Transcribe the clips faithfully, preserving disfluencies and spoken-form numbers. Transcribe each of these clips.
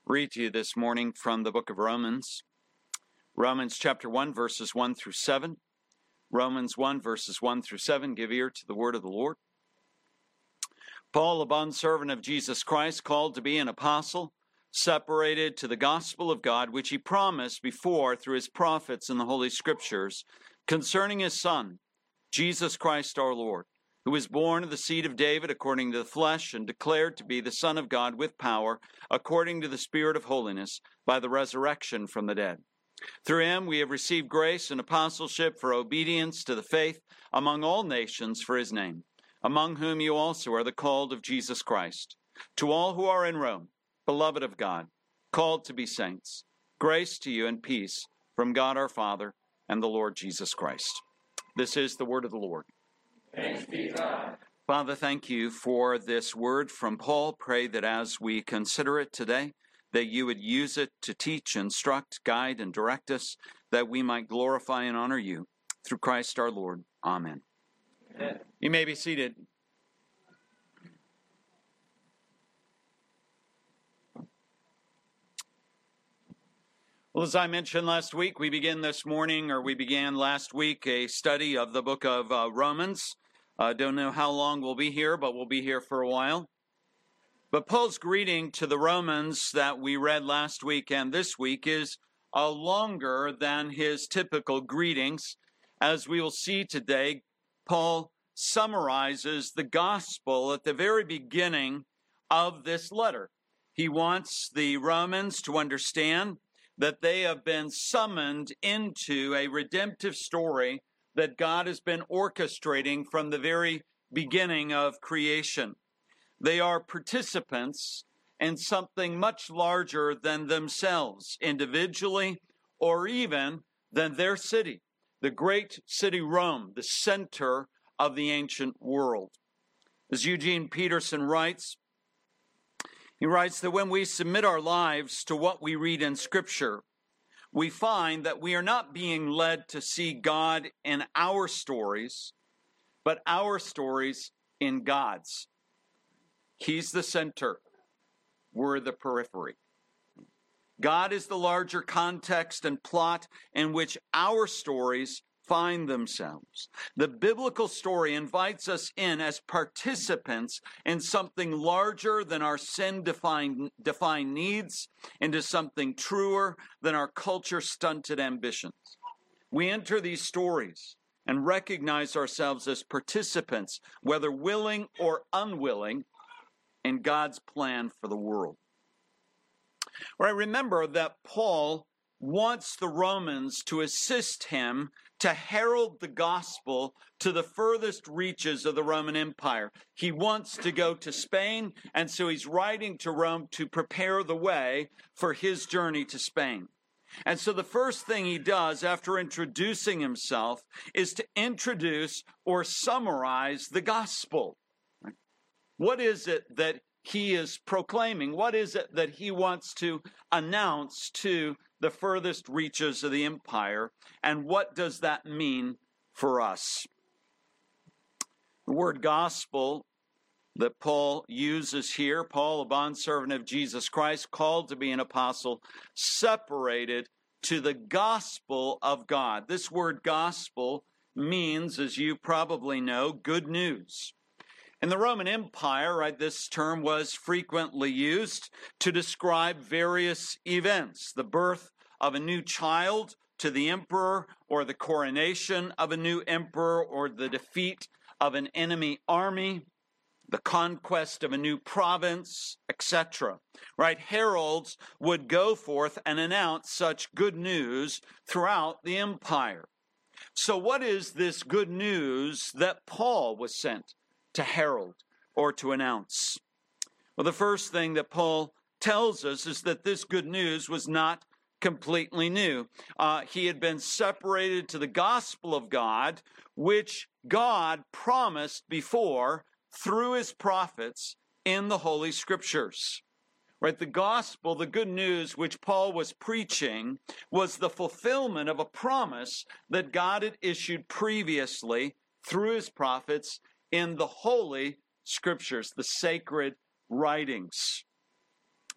read to you this morning from the book of Romans. Romans chapter one, verses one through seven. Romans one, verses one through seven. Give ear to the word of the Lord. Paul, a bondservant of Jesus Christ, called to be an apostle, separated to the gospel of God, which he promised before through his prophets in the Holy Scriptures, concerning his Son, Jesus Christ our Lord, who was born of the seed of David according to the flesh, and declared to be the Son of God with power, according to the Spirit of holiness, by the resurrection from the dead. Through him we have received grace and apostleship for obedience to the faith among all nations for his name, among whom you also are the called of Jesus Christ. To all who are in Rome, beloved of God, called to be saints, grace to you and peace from God our Father and the Lord Jesus Christ. This is the word of the Lord. Thanks be to God. Father, thank you for this word from Paul. Pray that as we consider it today, that you would use it to teach, instruct, guide, and direct us, that we might glorify and honor you. Through Christ our Lord. Amen. Amen. You may be seated. Well, as I mentioned last week, we begin this morning, or we began last week, a study of the book of uh, Romans. I uh, don't know how long we'll be here, but we'll be here for a while. But Paul's greeting to the Romans that we read last week and this week is uh, longer than his typical greetings. As we will see today, Paul summarizes the gospel at the very beginning of this letter. He wants the Romans to understand that they have been summoned into a redemptive story that God has been orchestrating from the very beginning of creation. They are participants in something much larger than themselves, individually or even than their city, the great city Rome, the center of the ancient world. As Eugene Peterson writes, he writes that when we submit our lives to what we read in Scripture, we find that we are not being led to see God in our stories, but our stories in God's. He's the center. We're the periphery. God is the larger context and plot in which our stories find themselves. The biblical story invites us in as participants in something larger than our sin-defined defined needs, into something truer than our culture-stunted ambitions. We enter these stories and recognize ourselves as participants, whether willing or unwilling, in God's plan for the world. Right, remember that Paul wants the Romans to assist him to herald the gospel to the furthest reaches of the Roman Empire. He wants to go to Spain, and so he's writing to Rome to prepare the way for his journey to Spain. And so the first thing he does after introducing himself is to introduce or summarize the gospel. What is it that he is proclaiming? What is it that he wants to announce to the furthest reaches of the empire? And what does that mean for us? The word gospel that Paul uses here, Paul, a bondservant of Jesus Christ, called to be an apostle, separated to the gospel of God. This word gospel means, as you probably know, good news. In the Roman Empire, right, this term was frequently used to describe various events, the birth of a new child to the emperor, or the coronation of a new emperor, or the defeat of an enemy army, the conquest of a new province, et cetera. Right? Heralds would go forth and announce such good news throughout the empire. So what is this good news that Paul was sent to herald or to announce? Well, the first thing that Paul tells us is that this good news was not completely new. Uh, he had been separated to the gospel of God, which God promised before through his prophets in the Holy Scriptures. Right? The gospel, the good news which Paul was preaching, was the fulfillment of a promise that God had issued previously through his prophets in the Holy Scriptures, the sacred writings.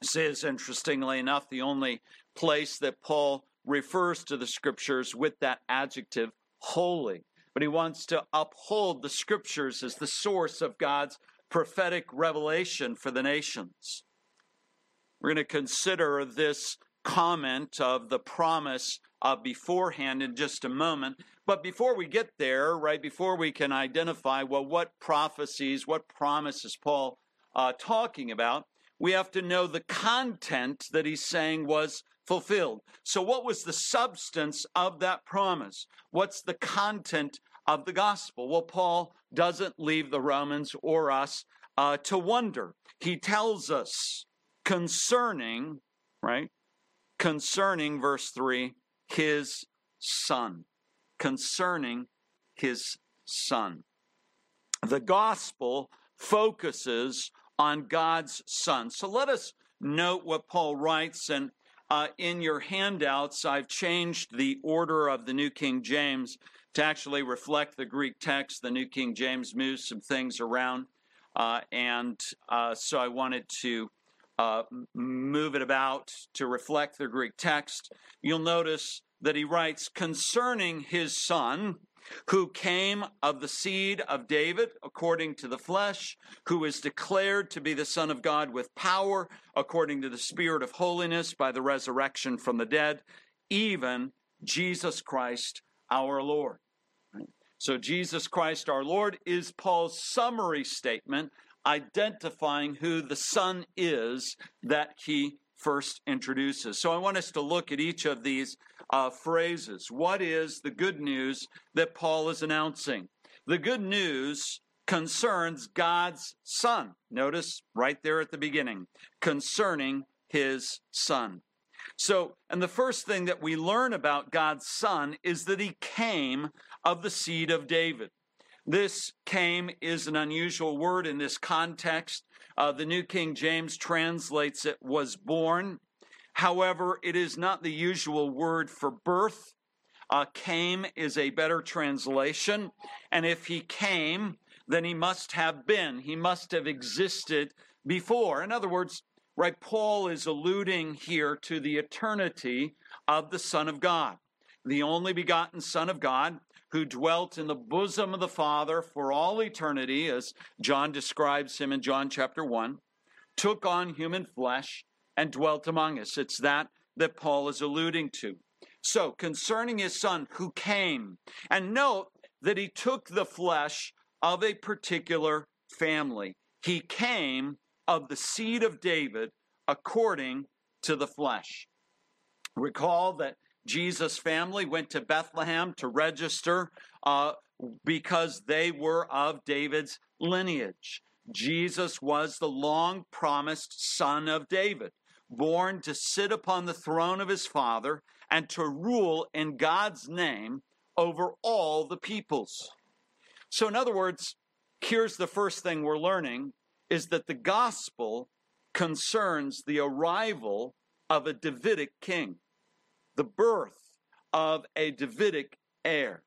This is, interestingly enough, the only place that Paul refers to the Scriptures with that adjective, holy. But he wants to uphold the Scriptures as the source of God's prophetic revelation for the nations. We're going to consider this comment of the promise of beforehand in just a moment. But before we get there, right, before we can identify, well, what prophecies, what promise is Paul uh, talking about, we have to know the content that he's saying was fulfilled. So what was the substance of that promise? What's the content of the gospel? Well, Paul doesn't leave the Romans or us uh, to wonder. He tells us concerning, right, concerning, verse three, his son. Concerning his son. The gospel focuses on God's son. So let us note what Paul writes, and uh, in your handouts, I've changed the order of the New King James to actually reflect the Greek text. The New King James moves some things around, uh, and uh, so I wanted to uh, move it about to reflect the Greek text. You'll notice that he writes, concerning his son, who came of the seed of David according to the flesh, who is declared to be the Son of God with power according to the Spirit of holiness by the resurrection from the dead, even Jesus Christ our Lord. So Jesus Christ our Lord is Paul's summary statement identifying who the Son is that he first introduces. So I want us to look at each of these uh, phrases. What is the good news that Paul is announcing? The good news concerns God's Son. Notice right there at the beginning, concerning his Son. So, and the first thing that we learn about God's Son is that he came of the seed of David. This came is an unusual word in this context. Uh, the New King James translates it was born. However, it is not the usual word for birth. Uh, came is a better translation. And if he came, then he must have been. He must have existed before. In other words, right, Paul is alluding here to the eternity of the Son of God, the only begotten Son of God, who dwelt in the bosom of the Father for all eternity, as John describes him in John chapter one, took on human flesh and dwelt among us. It's that that Paul is alluding to. So, concerning his Son who came, and note that he took the flesh of a particular family. He came of the seed of David according to the flesh. Recall that Jesus' family went to Bethlehem to register uh, because they were of David's lineage. Jesus was the long-promised son of David, born to sit upon the throne of his father and to rule in God's name over all the peoples. So in other words, here's the first thing we're learning, is that the gospel concerns the arrival of a Davidic king, the birth of a Davidic heir.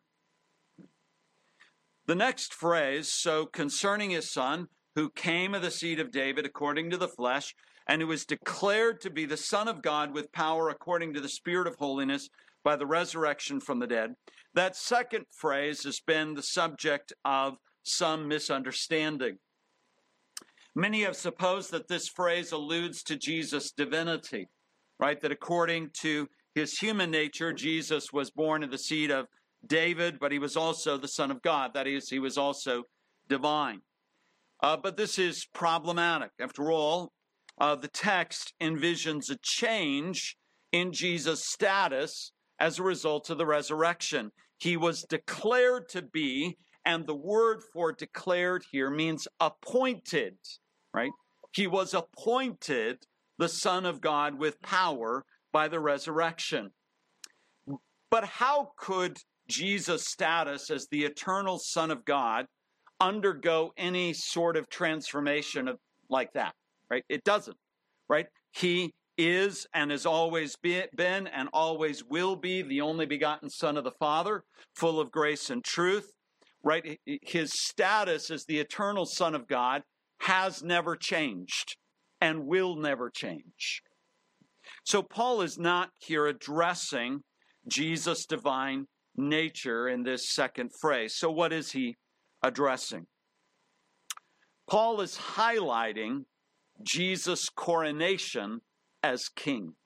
The next phrase, so concerning his Son, who came of the seed of David according to the flesh, and who was declared to be the Son of God with power according to the Spirit of holiness by the resurrection from the dead. That second phrase has been the subject of some misunderstanding. Many have supposed that this phrase alludes to Jesus' divinity, right? That according to his human nature, Jesus was born of the seed of David, but he was also the Son of God. That is, he was also divine. Uh, but this is problematic. After all, uh, the text envisions a change in Jesus' status as a result of the resurrection. He was declared to be, and the word for declared here means appointed, right? He was appointed the Son of God with power by the resurrection. But how could Jesus' status as the eternal Son of God undergo any sort of transformation of, like that, right? It doesn't, right? He is and has always be, been and always will be the only begotten Son of the Father, full of grace and truth, right? His status as the eternal Son of God has never changed, and will never change. So Paul is not here addressing Jesus' divine nature in this second phrase. So what is he addressing? Paul is highlighting Jesus' coronation as king.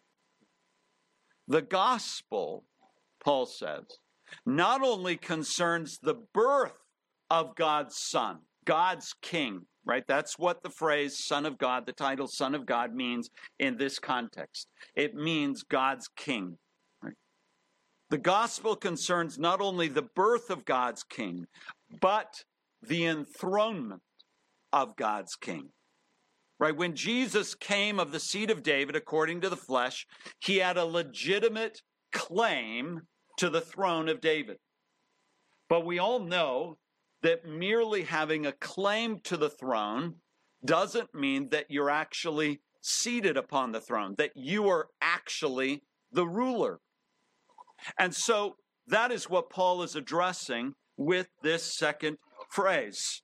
The gospel, Paul says, not only concerns the birth of God's Son, God's King, right? That's what the phrase Son of God, the title Son of God means in this context. It means God's King, right? The gospel concerns not only the birth of God's King, but the enthronement of God's King. Right? When Jesus came of the seed of David, according to the flesh, he had a legitimate claim to the throne of David. But we all know that merely having a claim to the throne doesn't mean that you're actually seated upon the throne, that you are actually the ruler. And so that is what Paul is addressing with this second phrase.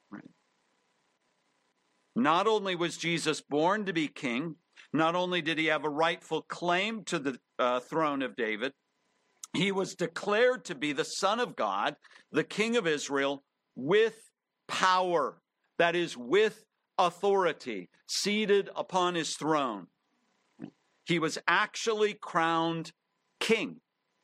Not only was Jesus born to be king, not only did he have a rightful claim to the uh, throne of David, he was declared to be the Son of God, the King of Israel, with power, that is, with authority, seated upon his throne. He was actually crowned king.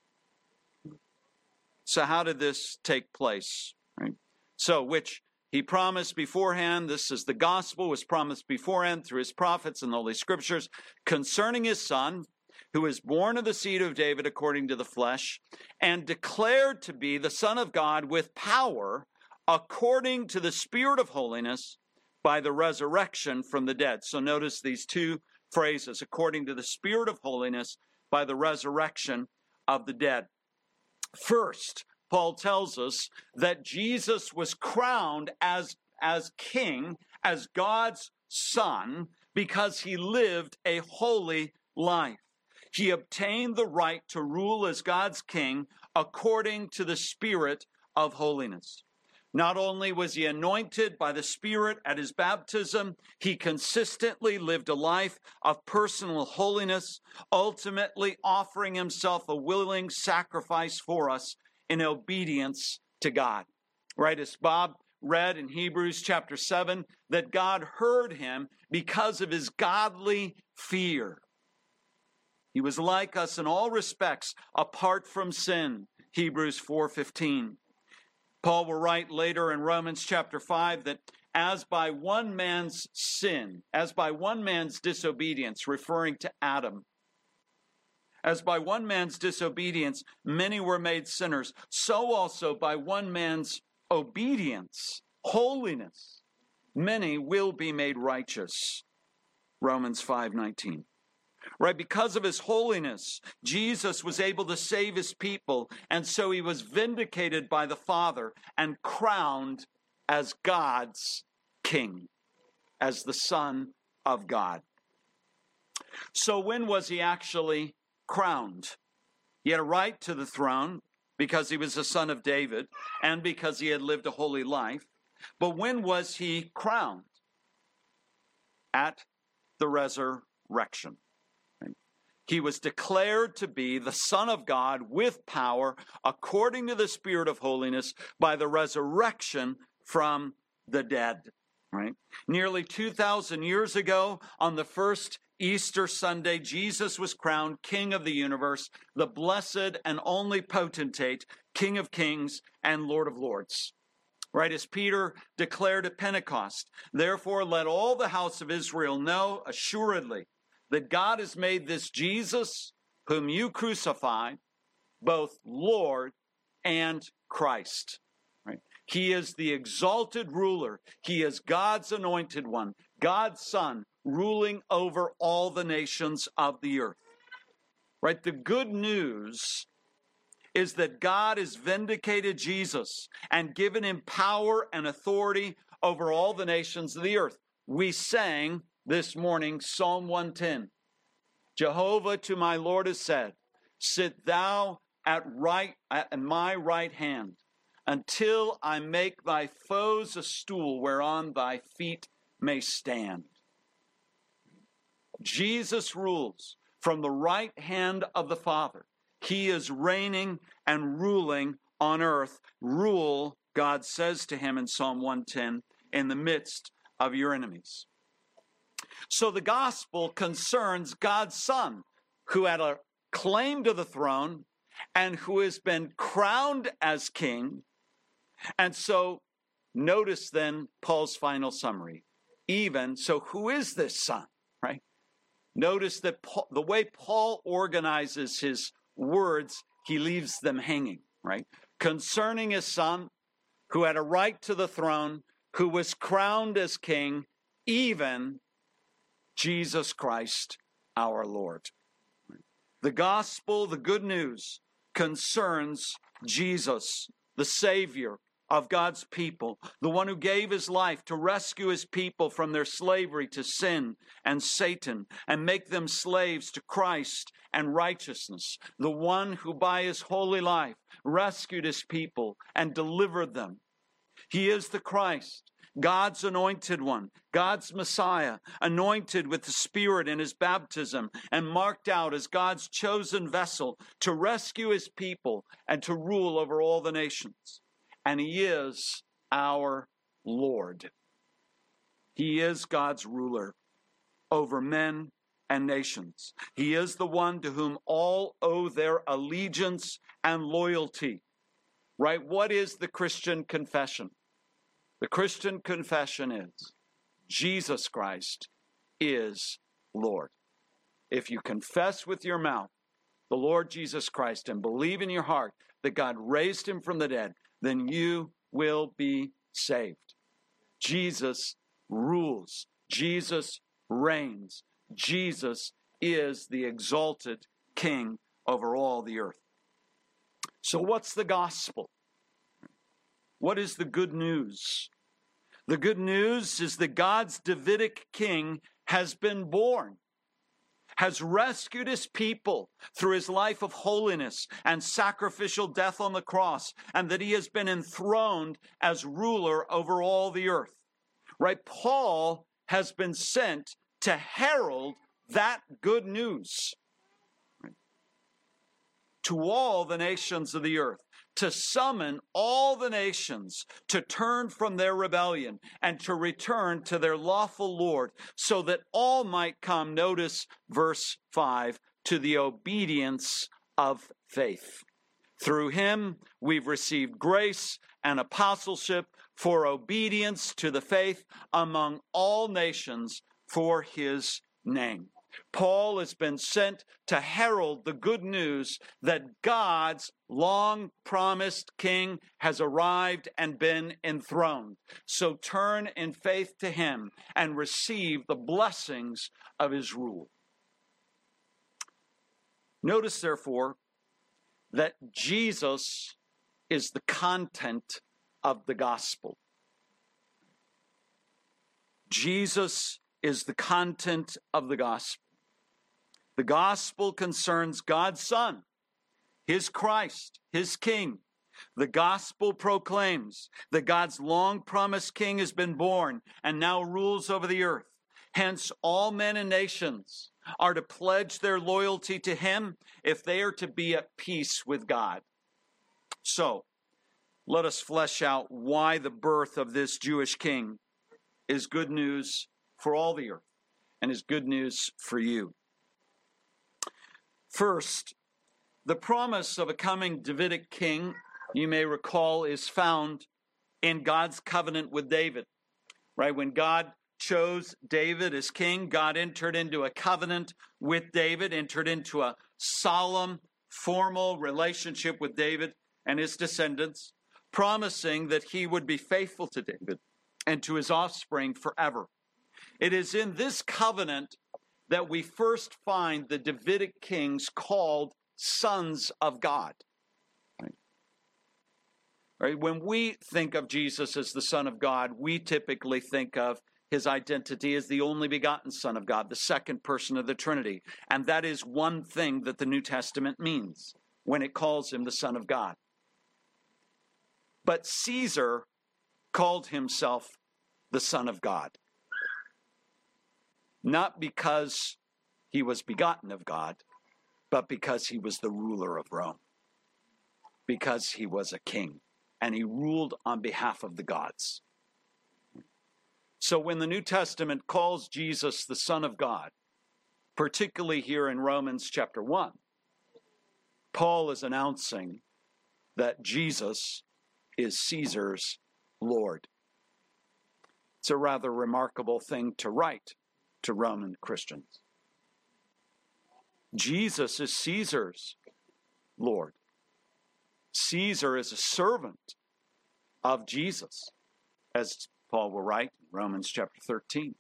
So how did this take place? Right? So, which he promised beforehand, this is the gospel, was promised beforehand through his prophets and the Holy Scriptures concerning his Son, who is born of the seed of David according to the flesh, and declared to be the Son of God with power according to the Spirit of holiness by the resurrection from the dead. So notice these two phrases, according to the Spirit of holiness by the resurrection of the dead. First, Paul tells us that Jesus was crowned as, as king, as God's Son, because he lived a holy life. He obtained the right to rule as God's king according to the Spirit of holiness. Not only was he anointed by the Spirit at his baptism, he consistently lived a life of personal holiness, ultimately offering himself a willing sacrifice for us in obedience to God. Right, as Bob read in Hebrews chapter seven, that God heard him because of his godly fear. He was like us in all respects, apart from sin, Hebrews four fifteen. Paul will write later in Romans chapter five that as by one man's sin, as by one man's disobedience, referring to Adam, as by one man's disobedience, many were made sinners, so also by one man's obedience, holiness, many will be made righteous. Romans five nineteen. Right, because of his holiness, Jesus was able to save his people, and so he was vindicated by the Father and crowned as God's king, as the Son of God. So when was he actually crowned? He had a right to the throne because he was the son of David and because he had lived a holy life. But when was he crowned? At the resurrection. He was declared to be the Son of God with power according to the Spirit of holiness by the resurrection from the dead. Right? Nearly two thousand years ago, on the first Easter Sunday, Jesus was crowned King of the universe, the blessed and only potentate, King of kings and Lord of lords. Right, as Peter declared at Pentecost, therefore let all the house of Israel know assuredly that God has made this Jesus, whom you crucified, both Lord and Christ. Right? He is the exalted ruler. He is God's anointed one, God's Son, ruling over all the nations of the earth. Right? The good news is that God has vindicated Jesus and given him power and authority over all the nations of the earth. We sang this morning, Psalm one ten. Jehovah to my Lord has said, sit thou at right at my right hand, until I make thy foes a stool whereon thy feet may stand. Jesus rules from the right hand of the Father. He is reigning and ruling on earth. Rule, God says to him in Psalm one ten, in the midst of your enemies. So the gospel concerns God's Son, who had a claim to the throne and who has been crowned as king. And so notice then Paul's final summary. Even, so who is this Son, right? Notice that Paul, the way Paul organizes his words, he leaves them hanging, right? Concerning his Son, who had a right to the throne, who was crowned as king, even Jesus Christ our Lord. The gospel, the good news, concerns Jesus, the Savior of God's people, the one who gave his life to rescue his people from their slavery to sin and Satan and make them slaves to Christ and righteousness, the one who by his holy life rescued his people and delivered them. He is the Christ, God's anointed one, God's Messiah, anointed with the Spirit in his baptism and marked out as God's chosen vessel to rescue his people and to rule over all the nations. And he is our Lord. He is God's ruler over men and nations. He is the one to whom all owe their allegiance and loyalty. Right? What is the Christian confession? The Christian confession is Jesus Christ is Lord. If you confess with your mouth the Lord Jesus Christ and believe in your heart that God raised him from the dead, then you will be saved. Jesus rules. Jesus reigns. Jesus is the exalted King over all the earth. So what's the gospel? What is the good news? The good news is that God's Davidic king has been born, has rescued his people through his life of holiness and sacrificial death on the cross, and that he has been enthroned as ruler over all the earth. Right? Paul has been sent to herald that good news to all the nations of the earth, to summon all the nations to turn from their rebellion and to return to their lawful Lord, so that all might come, notice verse five, to the obedience of faith. Through him we've received grace and apostleship for obedience to the faith among all nations for his name. Paul has been sent to herald the good news that God's long-promised king has arrived and been enthroned. So turn in faith to him and receive the blessings of his rule. Notice, therefore, that Jesus is the content of the gospel. Jesus is the content of the gospel. The gospel concerns God's Son, his Christ, his King. The gospel proclaims that God's long-promised King has been born and now rules over the earth. Hence, all men and nations are to pledge their loyalty to him if they are to be at peace with God. So, let us flesh out why the birth of this Jewish king is good news for all the earth and is good news for you. First, the promise of a coming Davidic king, you may recall, is found in God's covenant with David. Right? When God chose David as king, God entered into a covenant with David, entered into a solemn, formal relationship with David and his descendants, promising that he would be faithful to David and to his offspring forever. It is in this covenant that we first find the Davidic kings called sons of God. Right? Right? When we think of Jesus as the Son of God, we typically think of his identity as the only begotten Son of God, the second person of the Trinity. And that is one thing that the New Testament means when it calls him the Son of God. But Caesar called himself the Son of God. Not because he was begotten of God, but because he was the ruler of Rome, because he was a king, and he ruled on behalf of the gods. So when the New Testament calls Jesus the Son of God, particularly here in Romans chapter one, Paul is announcing that Jesus is Caesar's Lord. It's a rather remarkable thing to write to Roman Christians. Jesus is Caesar's Lord. Caesar is a servant of Jesus, as Paul will write in Romans chapter thirteen.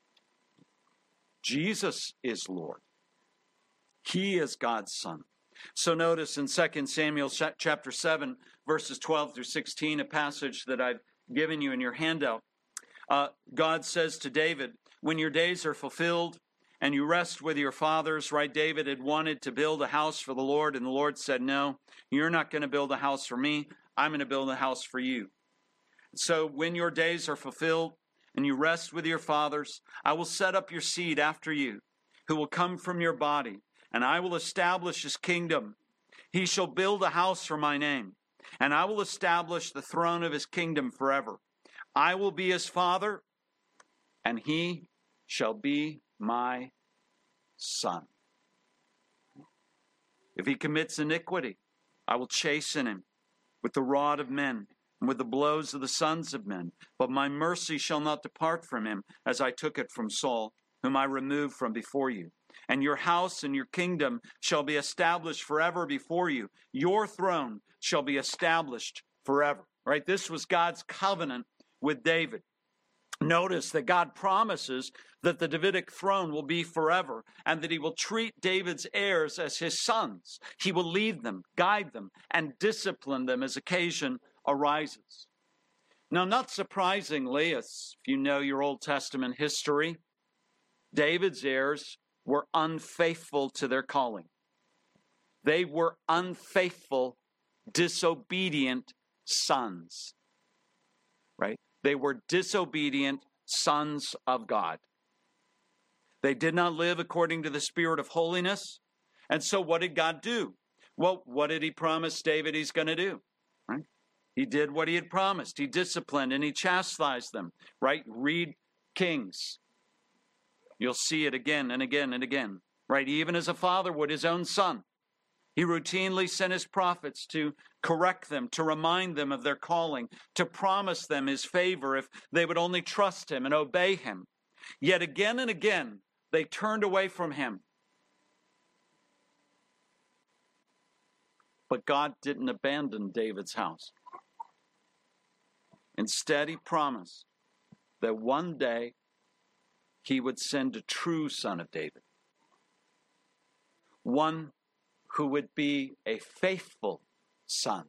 Jesus is Lord. He is God's Son. So notice in Second Samuel chapter seven, verses twelve through sixteen, a passage that I've given you in your handout. Uh, God says to David, when your days are fulfilled and you rest with your fathers, right? David had wanted to build a house for the Lord, and the Lord said, no, you're not going to build a house for me. I'm going to build a house for you. So when your days are fulfilled and you rest with your fathers, I will set up your seed after you, who will come from your body, and I will establish his kingdom. He shall build a house for my name, and I will establish the throne of his kingdom forever. I will be his father, and he shall be my son. If he commits iniquity, I will chasten him with the rod of men and with the blows of the sons of men. But my mercy shall not depart from him, as I took it from Saul, whom I removed from before you. And your house and your kingdom shall be established forever before you. Your throne shall be established forever. Right? This was God's covenant with David. Notice that God promises that the Davidic throne will be forever and that he will treat David's heirs as his sons. He will lead them, guide them, and discipline them as occasion arises. Now, not surprisingly, as if you know your Old Testament history, David's heirs were unfaithful to their calling. They were unfaithful, disobedient sons, right? They were disobedient sons of God. They did not live according to the spirit of holiness. And so what did God do? Well, what did he promise David he's going to do? Right? He did what he had promised. He disciplined and he chastised them. Right? Read Kings. You'll see it again and again and again. Right? Even as a father would his own son. He routinely sent his prophets to correct them, to remind them of their calling, to promise them his favor if they would only trust him and obey him. Yet again and again, they turned away from him. But God didn't abandon David's house. Instead, he promised that one day he would send a true son of David. One who would be a faithful son.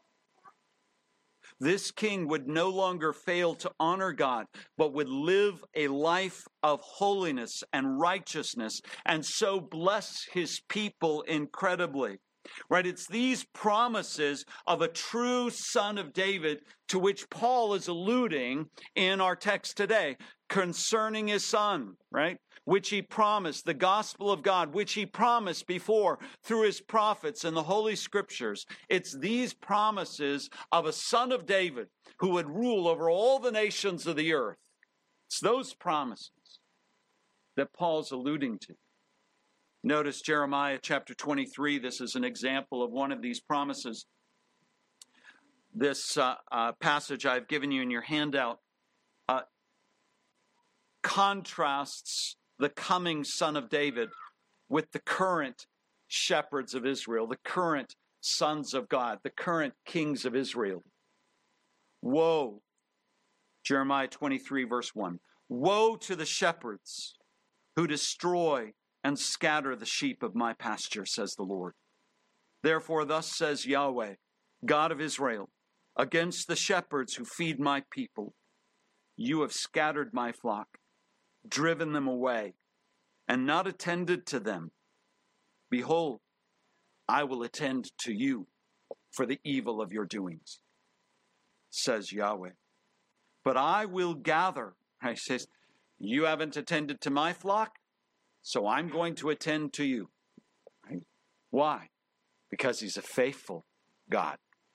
This king would no longer fail to honor God, but would live a life of holiness and righteousness, and so bless his people incredibly. Right? It's these promises of a true son of David to which Paul is alluding in our text today concerning his son, right? Which he promised, the gospel of God, which he promised before through his prophets and the Holy Scriptures. It's these promises of a son of David who would rule over all the nations of the earth. It's those promises that Paul's alluding to. Notice Jeremiah chapter twenty-three. This is an example of one of these promises. This uh, uh, passage I've given you in your handout uh, contrasts the coming son of David with the current shepherds of Israel, the current sons of God, the current kings of Israel. Woe, Jeremiah twenty-three, verse one. Woe to the shepherds who destroy and scatter the sheep of my pasture, says the Lord. Therefore, thus says Yahweh, God of Israel, against the shepherds who feed my people, you have scattered my flock, driven them away, and not attended to them. Behold, I will attend to you for the evil of your doings, says Yahweh. But I will gather, he says, you haven't attended to my flock, so I'm going to attend to you. Right? Why? Because he's a faithful God.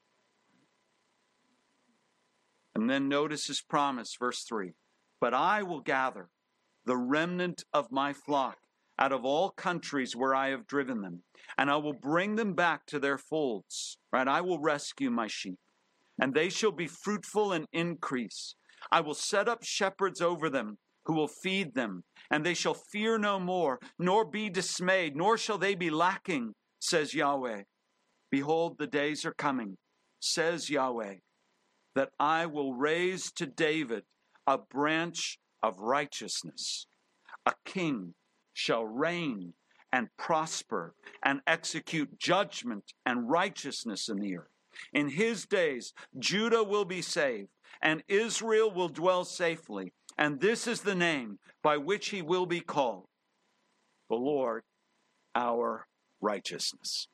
And then notice his promise, verse three. But I will gather the remnant of my flock out of all countries where I have driven them, and I will bring them back to their folds. Right? I will rescue my sheep, and they shall be fruitful and increase. I will set up shepherds over them who will feed them, and they shall fear no more, nor be dismayed, nor shall they be lacking, says Yahweh. Behold, the days are coming, says Yahweh, that I will raise to David a branch of righteousness. A king shall reign and prosper and execute judgment and righteousness in the earth. In his days, Judah will be saved, and Israel will dwell safely. And this is the name by which he will be called, the Lord, our righteousness.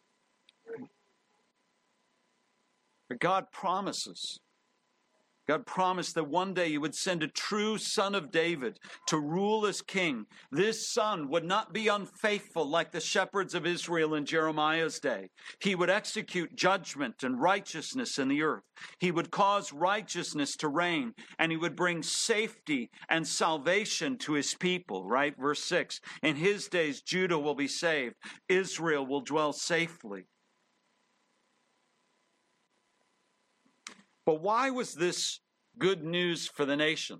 But God promises. God promised that one day he would send a true son of David to rule as king. This son would not be unfaithful like the shepherds of Israel in Jeremiah's day. He would execute judgment and righteousness in the earth. He would cause righteousness to reign, and he would bring safety and salvation to his people, right? Verse six, in his days Judah will be saved. Israel will dwell safely. But why was this good news for the nations?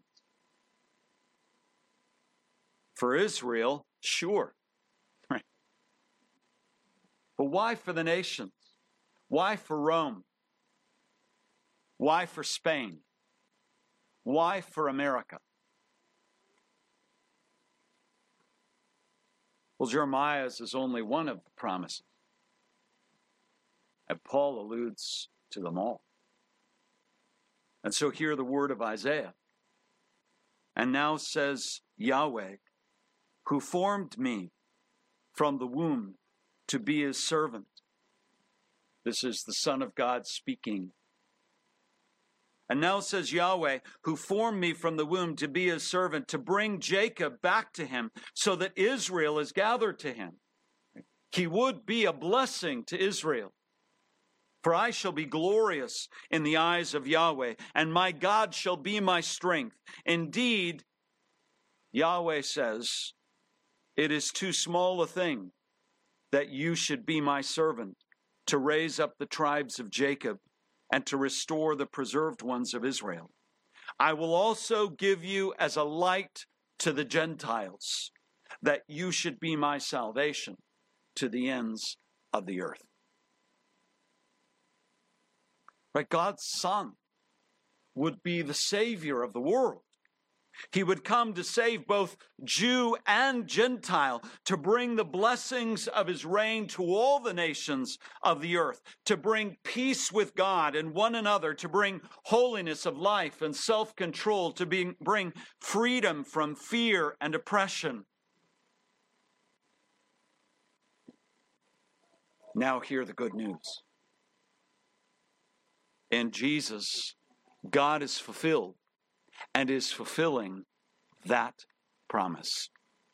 For Israel, sure. Right. But why for the nations? Why for Rome? Why for Spain? Why for America? Well, Jeremiah's is only one of the promises. And Paul alludes to them all. And so hear the word of Isaiah. And now says Yahweh, who formed me from the womb to be his servant. This is the Son of God speaking. And now says Yahweh, who formed me from the womb to be his servant, to bring Jacob back to him, so that Israel is gathered to him. He would be a blessing to Israel. For I shall be glorious in the eyes of Yahweh, and my God shall be my strength. Indeed, Yahweh says, it is too small a thing that you should be my servant, to raise up the tribes of Jacob and to restore the preserved ones of Israel. I will also give you as a light to the Gentiles, that you should be my salvation to the ends of the earth. Right? God's Son would be the Savior of the world. He would come to save both Jew and Gentile, to bring the blessings of his reign to all the nations of the earth, to bring peace with God and one another, to bring holiness of life and self-control, to be, bring freedom from fear and oppression. Now hear the good news. In Jesus, God is fulfilled and is fulfilling that promise.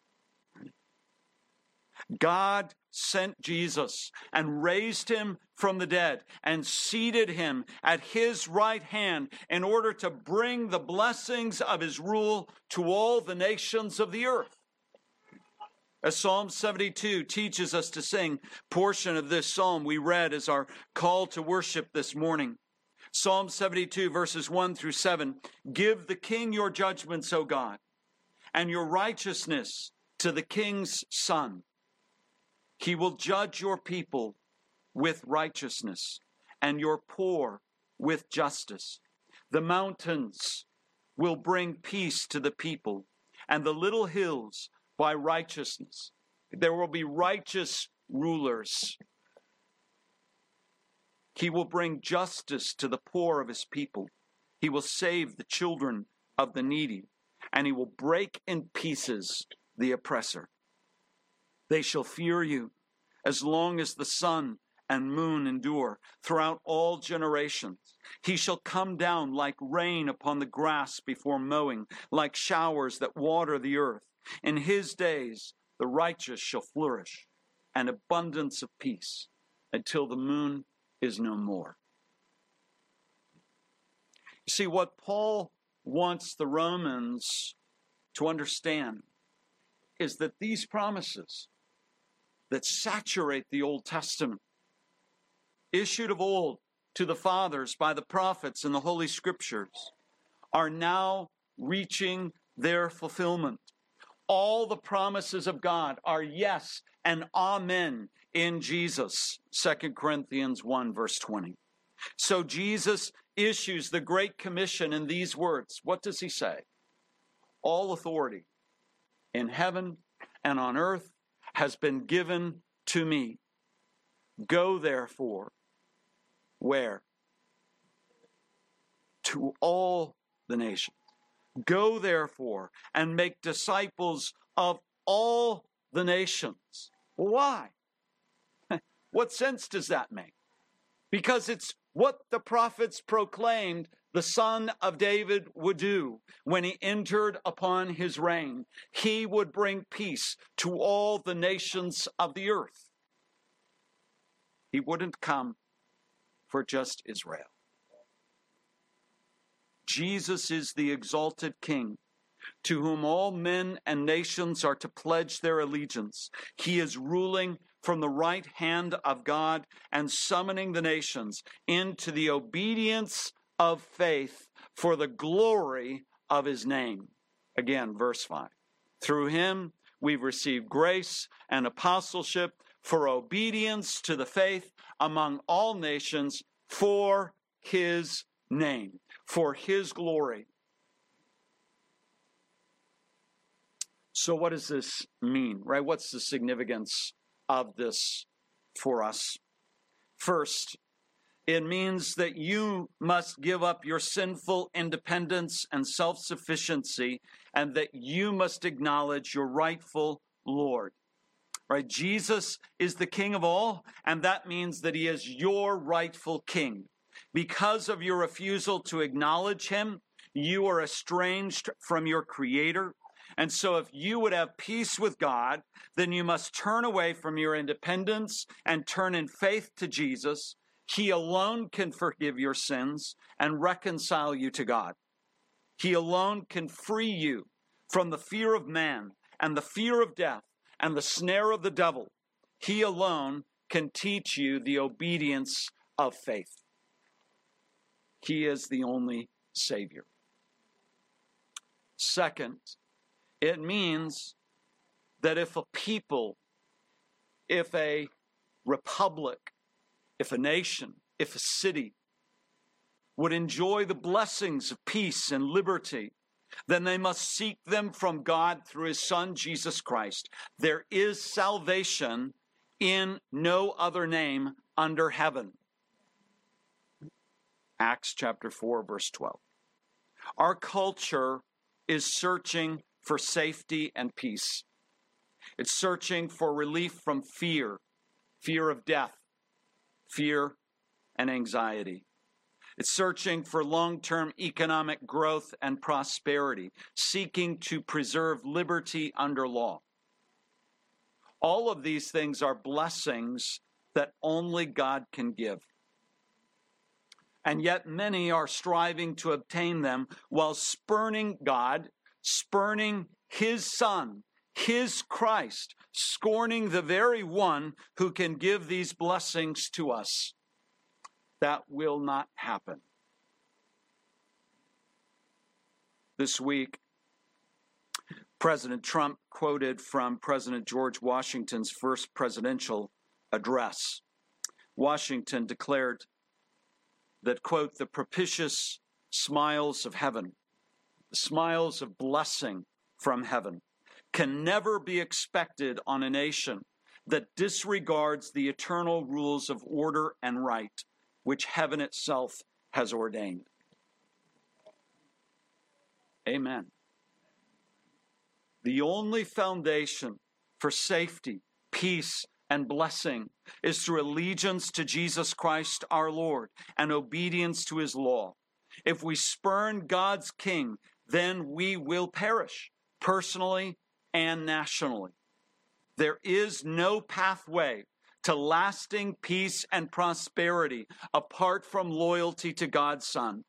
God sent Jesus and raised him from the dead and seated him at his right hand in order to bring the blessings of his rule to all the nations of the earth. As Psalm seventy-two teaches us to sing, portion of this psalm we read as our call to worship this morning. Psalm seventy-two, verses one through seven. Give the king your judgments, O God, and your righteousness to the king's son. He will judge your people with righteousness and your poor with justice. The mountains will bring peace to the people, and the little hills by righteousness. There will be righteous rulers. He will bring justice to the poor of his people. He will save the children of the needy, and he will break in pieces the oppressor. They shall fear you as long as the sun and moon endure throughout all generations. He shall come down like rain upon the grass before mowing, like showers that water the earth. In his days, the righteous shall flourish, and abundance of peace until the moon is no more. You see, what Paul wants the Romans to understand is that these promises that saturate the Old Testament, issued of old to the fathers by the prophets and the Holy Scriptures, are now reaching their fulfillment. All the promises of God are yes and amen in Jesus. Second Corinthians one, verse twenty. So Jesus issues the Great Commission in these words. What does he say? All authority in heaven and on earth has been given to me. Go therefore, where? To all the nations. Go therefore and make disciples of all the nations. Why? What sense does that make? Because it's what the prophets proclaimed the Son of David would do when he entered upon his reign. He would bring peace to all the nations of the earth. He wouldn't come for just Israel. Jesus is the exalted King, to whom all men and nations are to pledge their allegiance. He is ruling from the right hand of God and summoning the nations into the obedience of faith for the glory of his name. Again, verse five. Through him we've received grace and apostleship for obedience to the faith among all nations for his name, for his glory. So what does this mean, right? What's the significance of this for us? First, it means that you must give up your sinful independence and self-sufficiency, and that you must acknowledge your rightful Lord. Right? Jesus is the King of all, and that means that he is your rightful King. Because of your refusal to acknowledge him, you are estranged from your Creator. And so if you would have peace with God, then you must turn away from your independence and turn in faith to Jesus. He alone can forgive your sins and reconcile you to God. He alone can free you from the fear of man and the fear of death and the snare of the devil. He alone can teach you the obedience of faith. He is the only Savior. Second, it means that if a people, if a republic, if a nation, if a city would enjoy the blessings of peace and liberty, then they must seek them from God through his Son, Jesus Christ. There is salvation in no other name under heaven. Acts chapter four, verse twelve. Our culture is searching for safety and peace. It's searching for relief from fear, fear of death, fear and anxiety. It's searching for long-term economic growth and prosperity, seeking to preserve liberty under law. All of these things are blessings that only God can give. And yet many are striving to obtain them while spurning God, spurning his Son, his Christ, scorning the very one who can give these blessings to us. That will not happen. This week, President Trump quoted from President George Washington's first presidential address. Washington declared that, quote, the propitious smiles of heaven, the smiles of blessing from heaven, can never be expected on a nation that disregards the eternal rules of order and right, which heaven itself has ordained. Amen. The only foundation for safety, peace, and blessing is through allegiance to Jesus Christ our Lord and obedience to his law. If we spurn God's King, then we will perish, personally and nationally. There is no pathway to lasting peace and prosperity apart from loyalty to God's Son.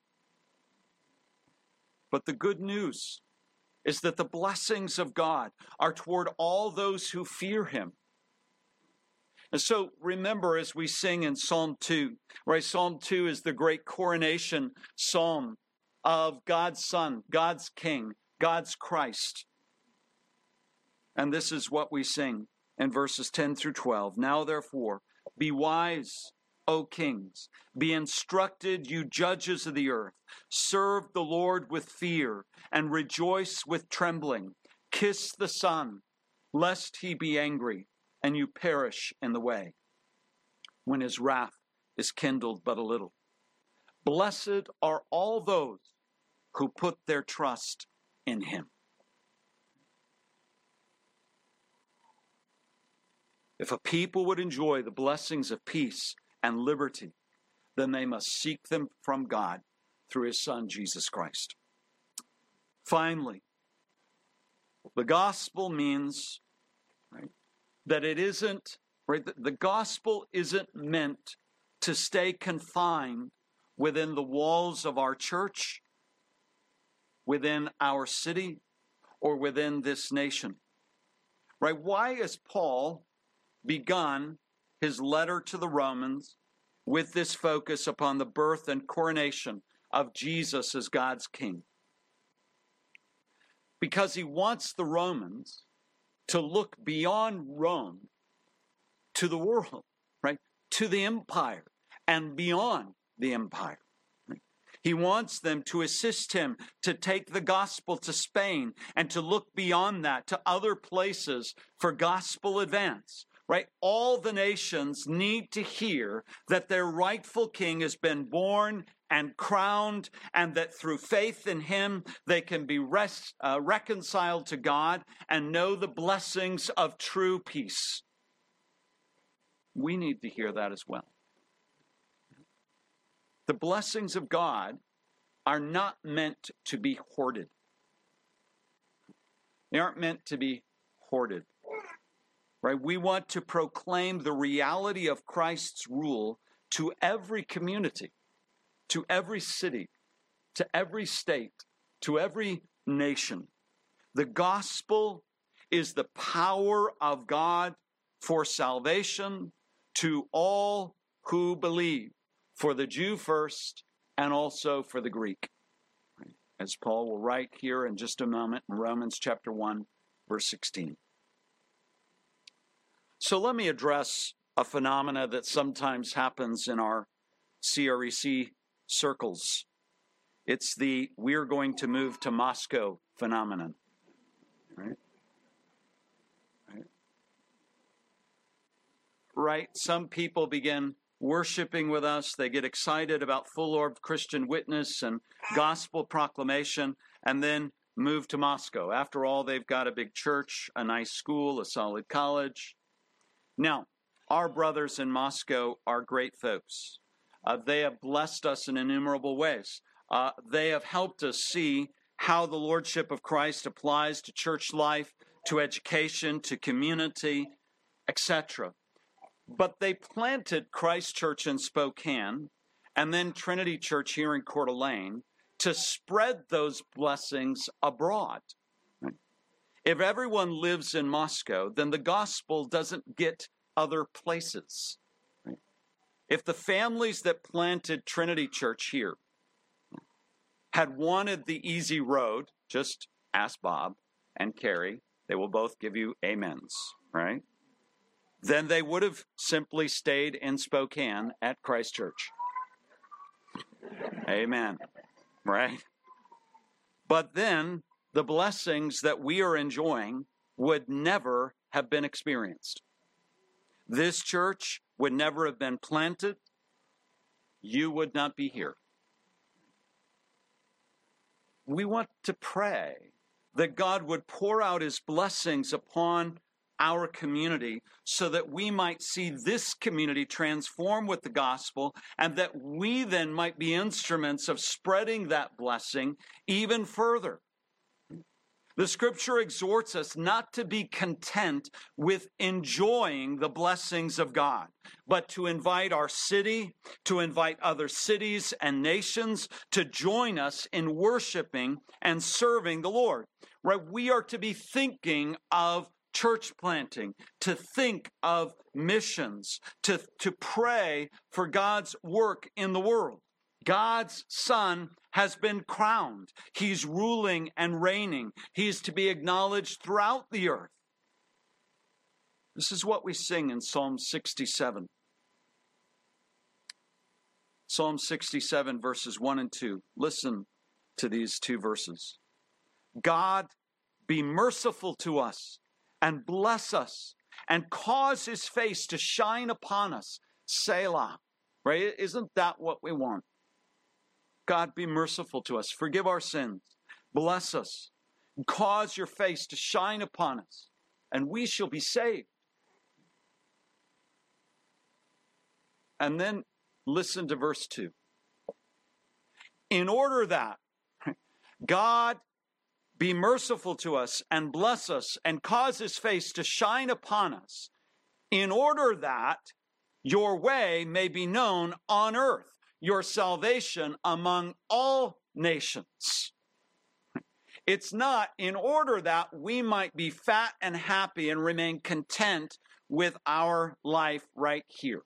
But the good news is that the blessings of God are toward all those who fear him. And so remember, as we sing in Psalm two, right? Psalm two is the great coronation psalm of God's Son, God's King, God's Christ. And this is what we sing in verses ten through twelve. Now, therefore, be wise, O kings. Be instructed, you judges of the earth. Serve the Lord with fear and rejoice with trembling. Kiss the Son, lest he be angry and you perish in the way, when his wrath is kindled but a little. Blessed are all those who put their trust in him. If a people would enjoy the blessings of peace and liberty, then they must seek them from God through his Son, Jesus Christ. Finally, the gospel means, right, that it isn't, right, the, the gospel isn't meant to stay confined within the walls of our church, within our city, or within this nation. Right? Why has Paul begun his letter to the Romans with this focus upon the birth and coronation of Jesus as God's King? Because he wants the Romans to look beyond Rome to the world, right? To the empire and beyond the empire. Right? He wants them to assist him to take the gospel to Spain and to look beyond that to other places for gospel advance. Right? All the nations need to hear that their rightful king has been born and crowned, and that through faith in him, they can be res- uh, reconciled to God and know the blessings of true peace. We need to hear that as well. The blessings of God are not meant to be hoarded. They aren't meant to be hoarded. Right? We want to proclaim the reality of Christ's rule to every community, to every city, to every state, to every nation. The gospel is the power of God for salvation to all who believe, for the Jew first and also for the Greek. Right? As Paul will write here in just a moment in Romans chapter one, verse sixteen. So let me address a phenomena that sometimes happens in our C R E C circles. It's the "we're going to move to Moscow" phenomenon. Right? Right? Right? Some people begin worshiping with us. They get excited about full-orbed Christian witness and gospel proclamation, and then move to Moscow. After all, they've got a big church, a nice school, a solid college. Now, our brothers in Moscow are great folks. Uh, they have blessed us in innumerable ways. Uh, they have helped us see how the Lordship of Christ applies to church life, to education, to community, et cetera. But they planted Christ Church in Spokane and then Trinity Church here in Coeur d'Alene to spread those blessings abroad. If everyone lives in Moscow, then the gospel doesn't get other places. Right? If the families that planted Trinity Church here had wanted the easy road, just ask Bob and Carrie. They will both give you amens, right? Then they would have simply stayed in Spokane at Christ Church. Amen, right? But then the blessings that we are enjoying would never have been experienced. This church would never have been planted. You would not be here. We want to pray that God would pour out his blessings upon our community so that we might see this community transform with the gospel, and that we then might be instruments of spreading that blessing even further. The scripture exhorts us not to be content with enjoying the blessings of God, but to invite our city, to invite other cities and nations to join us in worshiping and serving the Lord. Right? We are to be thinking of church planting, to think of missions, to, to pray for God's work in the world. God's Son has been crowned. He's ruling and reigning. He is to be acknowledged throughout the earth. This is what we sing in Psalm sixty-seven. Psalm sixty-seven, verses one and two. Listen to these two verses. God, be merciful to us and bless us and cause his face to shine upon us. Selah. Right? Isn't that what we want? God, be merciful to us. Forgive our sins. Bless us. Cause your face to shine upon us, and we shall be saved. And then listen to verse two. In order that God be merciful to us and bless us and cause his face to shine upon us, in order that your way may be known on earth, your salvation among all nations. It's not in order that we might be fat and happy and remain content with our life right here.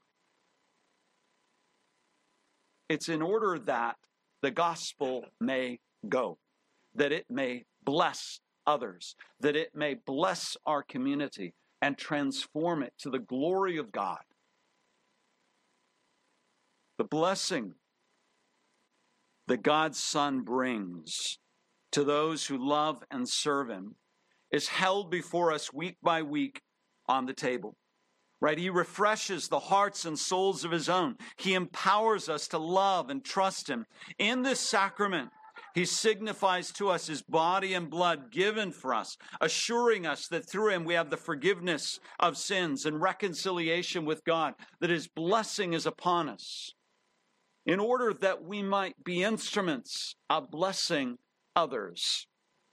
It's in order that the gospel may go, that it may bless others, that it may bless our community and transform it to the glory of God. The blessing that God's Son brings to those who love and serve him is held before us week by week on the table. Right? He refreshes the hearts and souls of his own. He empowers us to love and trust him. In this sacrament, he signifies to us his body and blood given for us, assuring us that through him we have the forgiveness of sins and reconciliation with God, that his blessing is upon us, in order that we might be instruments of blessing others.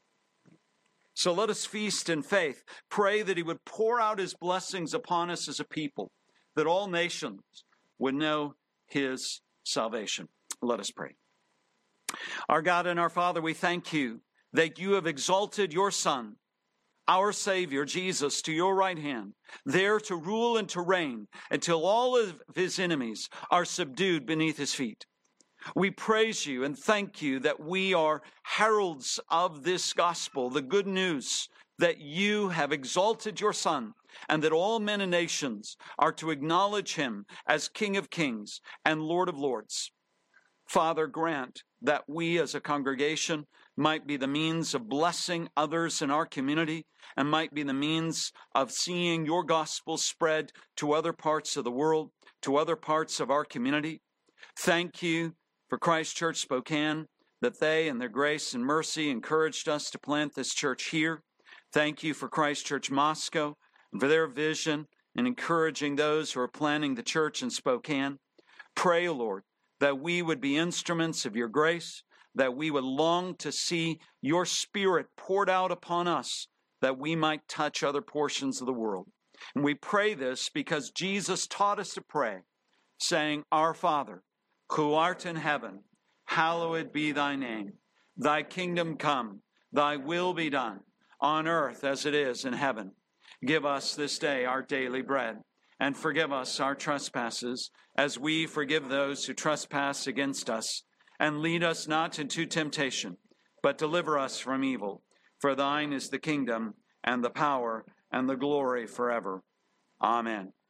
So let us feast in faith, pray that he would pour out his blessings upon us as a people, that all nations would know his salvation. Let us pray. Our God and our Father, we thank you that you have exalted your Son, our Savior, Jesus, to your right hand, there to rule and to reign until all of his enemies are subdued beneath his feet. We praise you and thank you that we are heralds of this gospel, the good news that you have exalted your Son, and that all men and nations are to acknowledge him as King of kings and Lord of lords. Father, grant that we as a congregation might be the means of blessing others in our community and might be the means of seeing your gospel spread to other parts of the world, to other parts of our community. Thank you for Christ Church Spokane, that they in their grace and mercy encouraged us to plant this church here. Thank you for Christ Church Moscow and for their vision in encouraging those who are planting the church in Spokane. Pray, Lord, that we would be instruments of your grace, that we would long to see your Spirit poured out upon us, that we might touch other portions of the world. And we pray this because Jesus taught us to pray, saying, Our Father, who art in heaven, hallowed be thy name. Thy kingdom come, thy will be done, on earth as it is in heaven. Give us this day our daily bread, and forgive us our trespasses, as we forgive those who trespass against us. And lead us not into temptation, but deliver us from evil. For thine is the kingdom, and the power, and the glory forever. Amen.